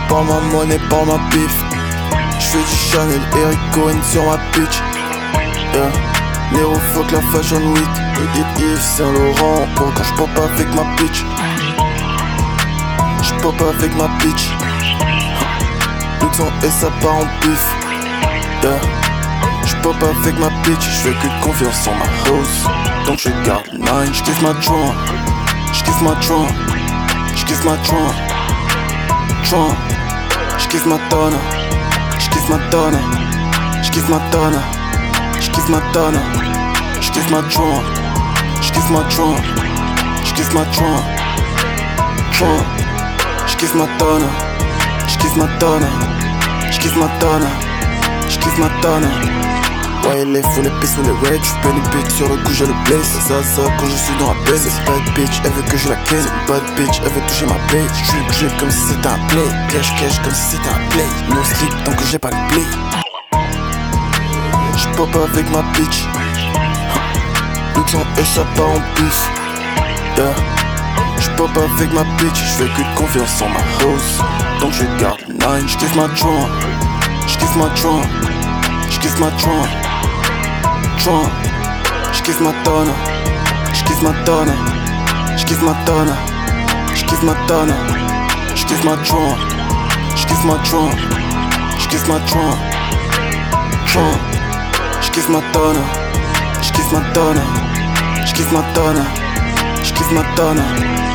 par ma monnaie, par ma bif. J'fais du Chanel, Eric Cohen sur ma bitch. Yeah. Nero fuck la fashion week. Yves Saint Laurent, pour quand j'pop avec ma bitch. J'pop avec ma bitch. Luxon et ça part en bif. Yeah. J'pop avec ma bitch, j'fais que de confiance en ma house. Donc je garde 9, j'kiffe ma joint. J'kiffe ma joint. J'kiffe ma joint. Joint. J'kiffe ma tonne. J'kiffe ma tonne. J'kiffe ma tonne. J'kiffe ma tonne. J'kiffe ma joint. J'kiffe ma joint. J'kiffe ma joint. Joint. J'kiffe ma tonne. J'kiffe ma tonne. J'kiffe ma tonne. J'kiffe ma tonne. Ouais, il est fou, les pistes ou les raids. J'fais les beats, sur le coup j'ai le blaze. C'est ça quand je suis dans la baisse. C'est bad bitch, elle veut que je la ken. Bad bitch, elle veut toucher ma bête. J'suis comme si c'était un play. Cash comme si c'était un play. No slip tant que j'ai pas le play. J'pop avec ma bitch. Luxon et ça part en bif. Yeah. J'pop avec ma bitch. J'fais que de confiance en ma house. Donc je garde 9, j'kiffe ma joint. J'kiffe ma joint. J'kiffe ma joint. Joint. J'kiffe ma tonne. J'kiffe ma tonne. J'kiffe ma tonne. J'kiffe ma tonne. J'kiffe ma joint. J'kiffe ma joint. J'kiffe ma joint. Joint. J'kiffe ma tonne. J'kiffe ma tonne. J'kiffe ma tonne. J'kiffe ma tonne.